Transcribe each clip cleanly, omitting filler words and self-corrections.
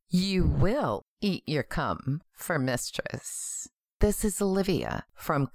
You will eat your cum for mistress. This is Olivia from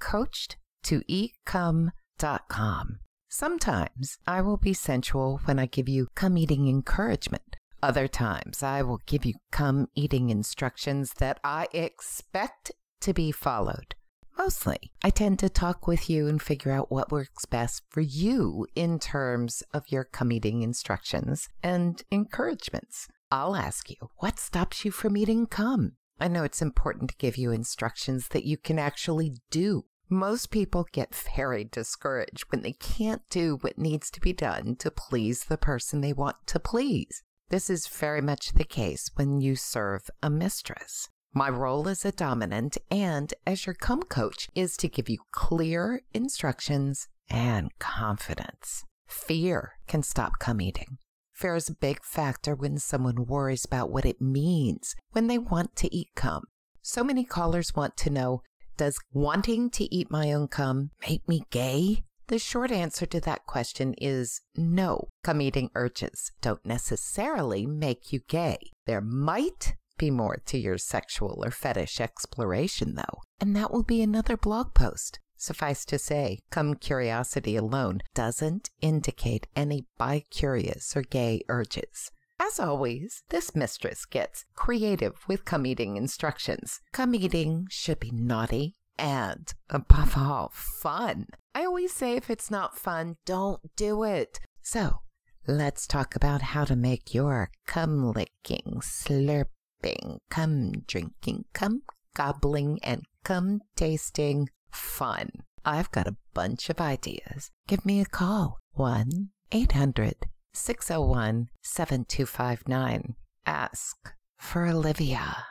CoachedToEatCum.com. Sometimes I will be sensual when I give you cum eating encouragement. Other times I will give you cum eating instructions that I expect to be followed. Mostly, I tend to talk with you and figure out what works best for you in terms of your cum eating instructions and encouragements. I'll ask you, what stops you from eating cum? I know it's important to give you instructions that you can actually do. Most people get very discouraged when they can't do what needs to be done to please the person they want to please. This is very much the case when you serve a mistress. My role as a dominant and as your cum coach is to give you clear instructions and confidence. Fear can stop cum eating. Fear is a big factor when someone worries about what it means when they want to eat cum. So many callers want to know, does wanting to eat my own cum make me gay? The short answer to that question is no. Cum eating urges don't necessarily make you gay. There might be more to your sexual or fetish exploration, though, and that will be another blog post. Suffice to say, cum curiosity alone doesn't indicate any bi-curious or gay urges. As always, this mistress gets creative with cum eating instructions. Cum eating should be naughty and, above all, fun. I always say if it's not fun, don't do it. So, let's talk about how to make your cum licking, slurping, cum drinking, cum gobbling, and cum tasting fun. I've got a bunch of ideas. Give me a call. 1-800-601-7259. Ask for Olivia.